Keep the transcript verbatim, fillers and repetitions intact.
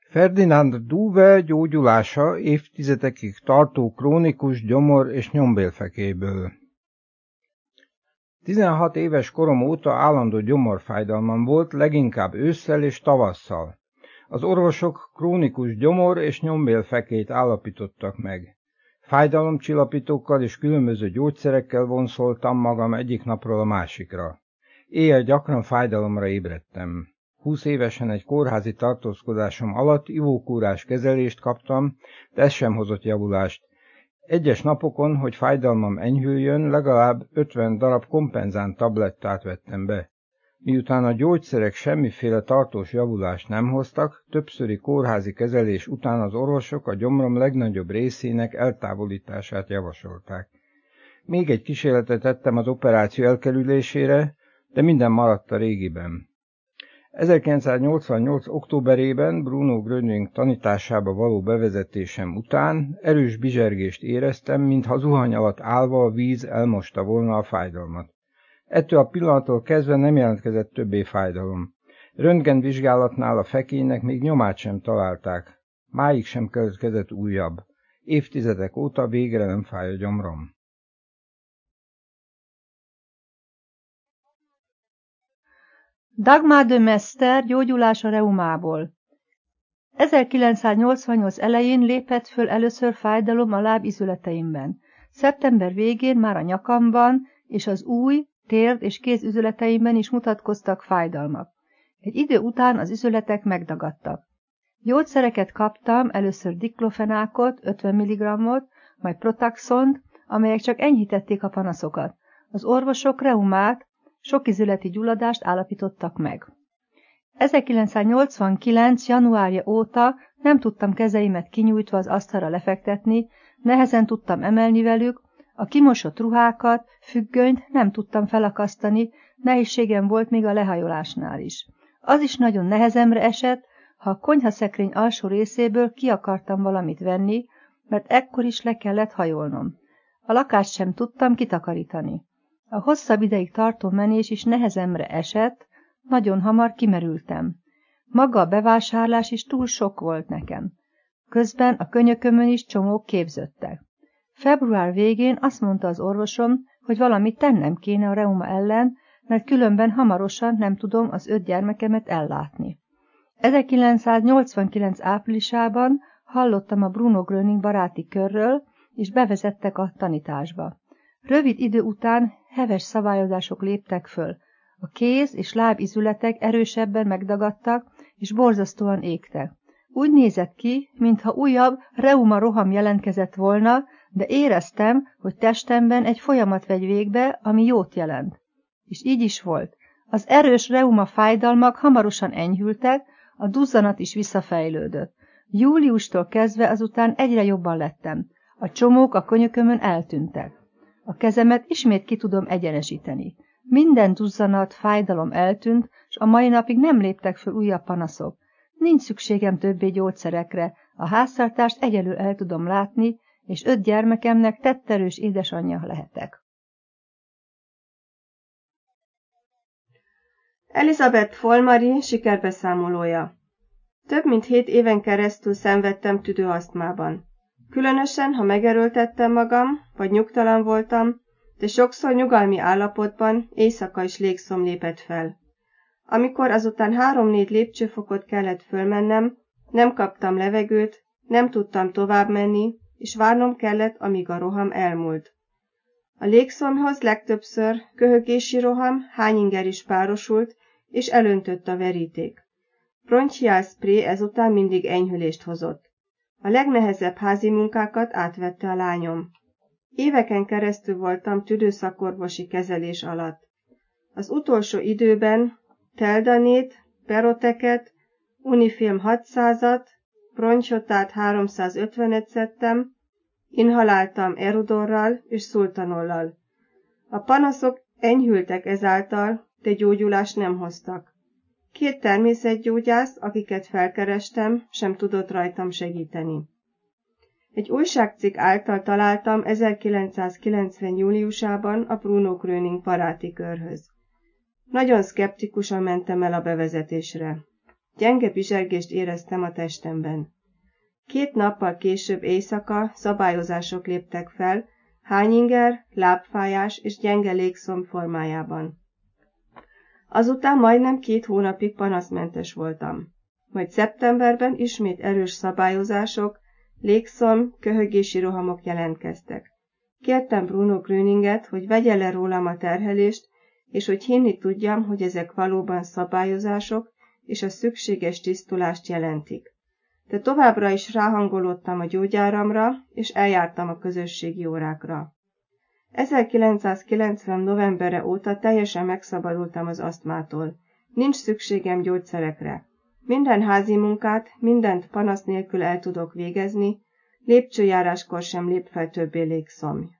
Ferdinand Duve gyógyulása évtizedekig tartó krónikus gyomor- és nyombélfekélyből. tizenhat éves korom óta állandó gyomorfájdalmam volt, leginkább ősszel és tavasszal. Az orvosok krónikus gyomor- és nyombélfekélyt állapítottak meg. Fájdalomcsillapítókkal és különböző gyógyszerekkel vonszoltam magam egyik napról a másikra. Éjjel gyakran fájdalomra ébredtem. Húsz évesen egy kórházi tartózkodásom alatt ivókúrás kezelést kaptam, de ez sem hozott javulást. Egyes napokon, hogy fájdalmam enyhüljön, legalább ötven darab kompenzánt tablettát vettem be. Miután a gyógyszerek semmiféle tartós javulást nem hoztak, többszöri kórházi kezelés után az orvosok a gyomrom legnagyobb részének eltávolítását javasolták. Még egy kísérletet tettem az operáció elkerülésére, de minden maradt a régiben. ezerkilencszáznyolcvannyolc. októberében Bruno Gröning tanításába való bevezetésem után erős bizsergést éreztem, mintha zuhany alatt állva a víz elmosta volna a fájdalmat. Ettől a pillanattól kezdve nem jelentkezett többé fájdalom. Röntgenvizsgálatnál a fekélynek még nyomát sem találták. Máig sem keletkezett újabb. Évtizedek óta végre nem fáj a gyomrom. Dagmar de Mester gyógyulása reumából. ezerkilencszáznyolcvannyolc elején lépett föl először fájdalom a lábizületeimben. Szeptember végén már a nyakamban és az új, térd és kézüzületeimben is mutatkoztak fájdalmak. Egy idő után az üzületek megdagadtak. Gyógyszereket kaptam, először diklofenákot, ötven milligrammot, majd protaxont, amelyek csak enyhítették a panaszokat. Az orvosok reumát, sokizületi gyulladást állapítottak meg. ezerkilencszáznyolcvankilenc. januárja óta nem tudtam kezeimet kinyújtva az asztalra lefektetni, nehezen tudtam emelni velük, a kimosott ruhákat, függönyt nem tudtam felakasztani, nehézségem volt még a lehajolásnál is. Az is nagyon nehezemre esett, ha a konyhaszekrény alsó részéből ki akartam valamit venni, mert ekkor is le kellett hajolnom. A lakást sem tudtam kitakarítani. A hosszabb ideig tartó menés is nehezemre esett, nagyon hamar kimerültem. Maga a bevásárlás is túl sok volt nekem. Közben a könyökömön is csomók képződtek. Február végén azt mondta az orvosom, hogy valamit tennem kéne a reuma ellen, mert különben hamarosan nem tudom az öt gyermekemet ellátni. ezerkilencszáznyolcvankilenc áprilisában hallottam a Bruno Gröning baráti körről, és bevezettek a tanításba. Rövid idő után heves szabályozások léptek föl. A kéz és lábizületek erősebben megdagadtak, és borzasztóan égtek. Úgy nézett ki, mintha újabb reuma roham jelentkezett volna, de éreztem, hogy testemben egy folyamat vegy végbe, ami jót jelent. És így is volt. Az erős reuma fájdalmak hamarosan enyhültek, a duzzanat is visszafejlődött. Júliustól kezdve azután egyre jobban lettem. A csomók a könyökömön eltűntek. A kezemet ismét ki tudom egyenesíteni. Minden duzzanat, fájdalom eltűnt, és a mai napig nem léptek föl újabb panaszok. Nincs szükségem többé gyógyszerekre, a háztartást egyelő el tudom látni, és öt gyermekemnek tetterős édesanyja lehetek. Elizabeth Folmari sikerbeszámolója. Több mint hét éven keresztül szenvedtem tüdőasztmában. Különösen, ha megerőltettem magam, vagy nyugtalan voltam, de sokszor nyugalmi állapotban éjszaka is légszom lépett fel. Amikor azután három-négy lépcsőfokot kellett fölmennem, nem kaptam levegőt, nem tudtam tovább menni, és várnom kellett, amíg a roham elmúlt. A légszomhoz legtöbbször köhögési roham, hányinger is párosult, és elöntött a veríték. Bronchiál spré ezután mindig enyhülést hozott. A legnehezebb házi munkákat átvette a lányom. Éveken keresztül voltam tüdőszakorvosi kezelés alatt. Az utolsó időben Teldanét, Peroteket, Unifilm hatszázat, Bronchotát háromszázötvenet szedtem, inhaláltam Erudorral és Szultanollal. A panaszok enyhültek ezáltal, de gyógyulást nem hoztak. Két természetgyógyász, akiket felkerestem, sem tudott rajtam segíteni. Egy újságcikk által találtam ezerkilencszázkilencven. júliusában a Bruno Gröning baráti körhöz. Nagyon szkeptikusan mentem el a bevezetésre. gyenge bizsergést éreztem a testemben. Két nappal később éjszaka szabályozások léptek fel, hányinger, lábfájás és gyenge légszomj formájában. Azután majdnem két hónapig panaszmentes voltam. Majd szeptemberben ismét erős szabályozások, légszomj, köhögési rohamok jelentkeztek. Kértem Bruno Gröninget, hogy vegye le rólam a terhelést, és hogy hinni tudjam, hogy ezek valóban szabályozások, és a szükséges tisztulást jelentik. De továbbra is ráhangolódtam a gyógyáramra, és eljártam a közösségi órákra. ezerkilencszázkilencven novembere óta teljesen megszabadultam az asztmától. Nincs szükségem gyógyszerekre. Minden házi munkát, mindent panasz nélkül el tudok végezni, lépcsőjáráskor sem lép fel többé légszomj.